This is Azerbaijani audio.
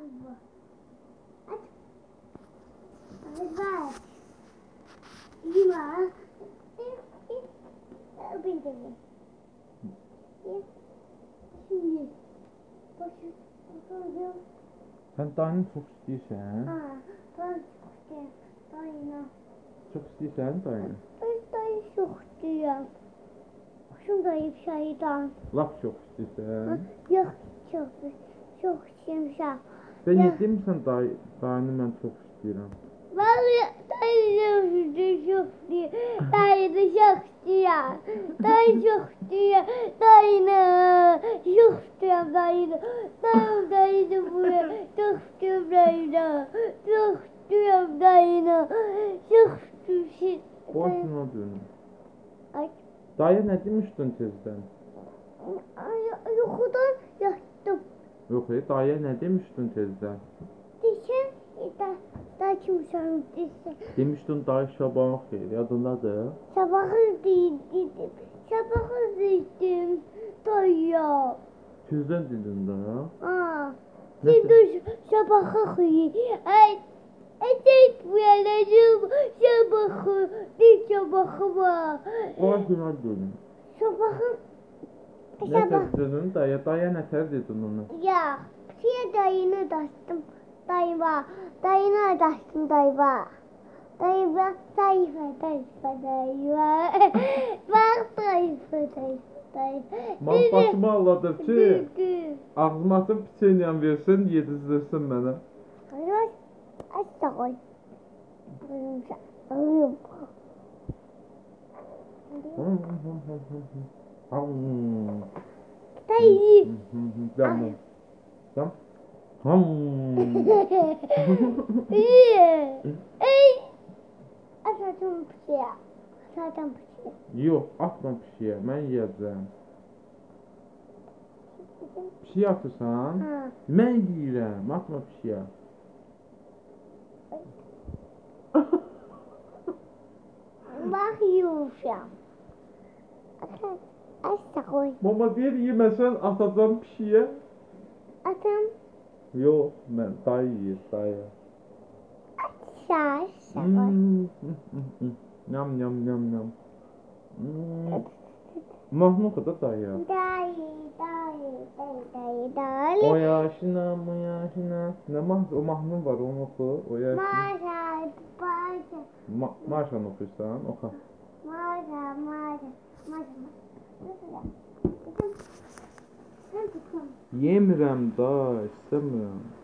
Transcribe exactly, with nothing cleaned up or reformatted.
Evet. İyi var. Bir de. Şimdi. Başı. Sen dayını çok istəyirsən? Ha, ben çok istiyorum. Dayına. Çok istəyirsən dayını? Ben dayı çok istiyorum. Şunu dayı şeytan. Laf çok istəyirsən? Yok çok. Çok istiyorum. Ben niyə demirsən dayı, dayını mən çox istəyirəm? Vallahi dayı çok istiyor. Dayı da çok istiyor. Dayı çok istiyor. Dayını. Çok istiyorum dayını. Dayı dayını buraya. Çok istiyorum dayını. Çok istiyorum dayını. Çok istiyorum. Boşuna dönüm. Ay. Dayı nə demişdin tezdən? Ay, yuxudan yatdım. Yox, dayı nə demişdin tezdən? Dişim, da, da kimsən dişim. Demişdin dayı şabanı xeyir, yadındadır? Sabahı dedim, sabahı dedim, dayı. Tezdən dedin də? Aa, şimdi sabahı xeyir. Ay, etek bu yanacım, sabahı, ne sabahı var. Boşuna dönüm. Sabahı, Nə tez dedin dayı? Dayı nə tez dedin onu? ya, şey dayını daştım, dayı var. Dayını daştım, dayı var. Dayı var, dayı var, dayı var, dayı var. Bak dayı var, dayı var. Mən başımı ağladır ki, ağzıma açıb piçenyan versin, yedizdirsin mənə. Hayır, aç da koy. Alıyorum. Dayı. Tamam. Tamam. Hım. İyi. Ey. Asadım pişiyor. Asadım pişiyor. Yox, atma pişiyə, mən yeyəcəm. Pişiyə atırsan? Ha. Mən yeyirəm, atma pişiyə. Bak yiyeceğim. Aç da koy. Mama deyir, yeməsən atacam pişiyə. Atam. Yox, mən dayı yeyir, dayı. Aşağı aşağı koy. Hmm. Yam yam yam yam. Hmm. Mahnı oxu da dayı. Dayı, dayı, dayı, dayı, dayı. O yaşına mı yaşına. Ne mahnı, o mahnı var, onu oxu. O yaşına. Maşa, maşa. Ma Maşanı oxuyursan, oxu. Maşa, maşa, maşa. Yemirəm da, istəmirəm.